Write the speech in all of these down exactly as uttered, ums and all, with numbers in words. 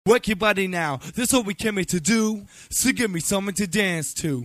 Work your body now, that's what we came here to do. So give me something to dance to.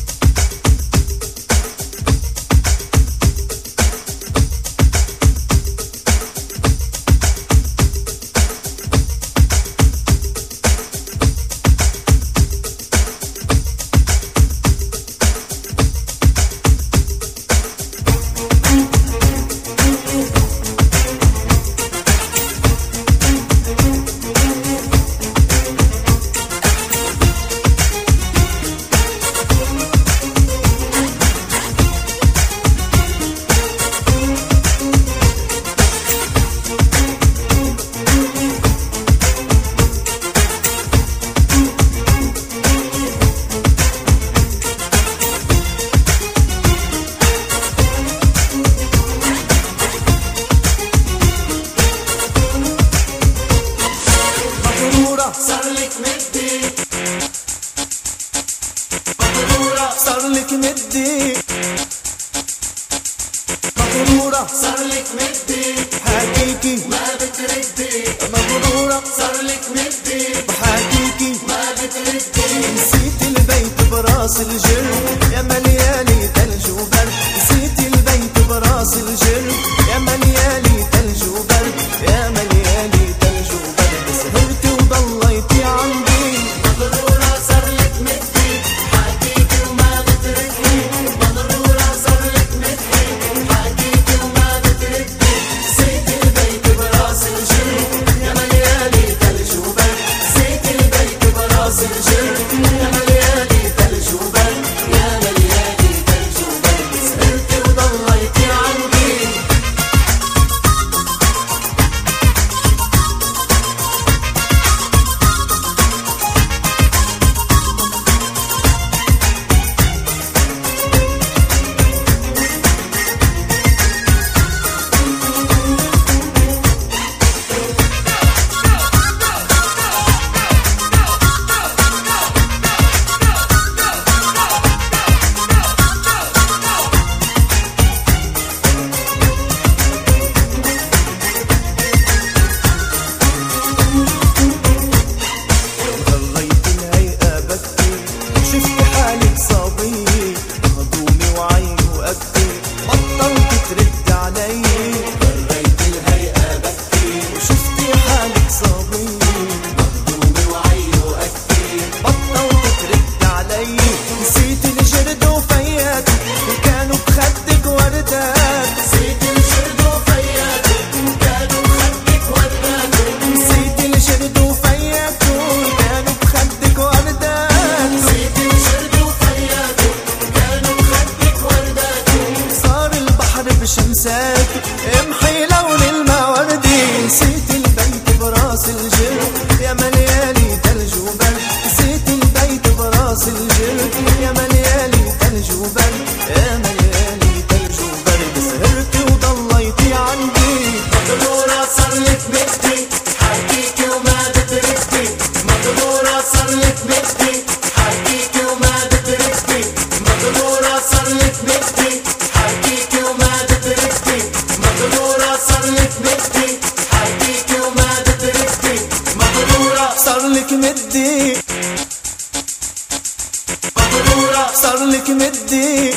صارلك مدي مغرورة صارلك مدي مغرورة صارلك مدي بحكيكي ما بتردي مغرورة صارلك مدي بحكيكي ما بتردي نسيت البيت براس الجر يا مليالي ثلج وبرد نسيت البيت براس الجر يا مليالي ثلج وبرد يا مليالي ثلج وبرد سهرتي وضليتي عندي مغرورة صارلك مدي حكيكي وما بتردي مغرورة صارلك مدي حكيكي وما بتردي نسيت البيت براس الجر يا مليالي ثلج وبرد نسيت البيت براس الجر يا مليالي ثلج وبرد يا مليالي ثلج وبرد سهرتي وضليتي عندي شمسات امحي لون المواردي نسيت البيت براس الجر يا مليالي ثلج وبرد نسيت البيت براس الجر يا مليالي ثلج وبرد يا مليالي ثلج وبرد سهرتي وضليتي عندي مغرورة صارلك مدي حكيكي وما بتردي مغرورة صارلك مدي حكيكي وما بتردي مغرورة صارلك مدي حكيكي وما بتردي مغرورة صارلك مدي حكيكي وما بتردي مغرورة صارلك مدي مغرورة صارلك مدي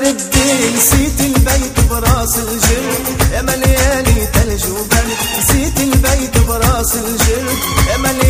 بتردي، نسيت البيت براس الجلد يا ملياني تلج وبرد، نسيت البيت براس الجلد يا ملياني